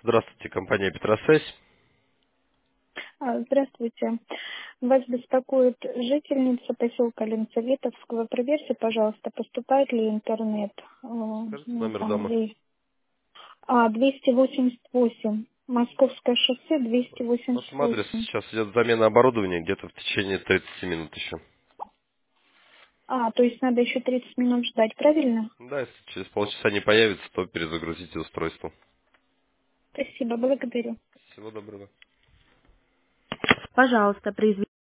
Здравствуйте, компания Петросвязь. Здравствуйте. Вас беспокоит жительница поселка Ленцеветовского. Проверьте, пожалуйста, поступает ли интернет. Скажите номер Там дома. ей. 288. Московское шоссе По вашему адресу 288. сейчас идет замена оборудования где-то в течение 30 минут еще. То есть надо еще 30 минут ждать, правильно? Да, если через полчаса не появится, то перезагрузите устройство. Спасибо, благодарю. Всего доброго. Пожалуйста, произведите.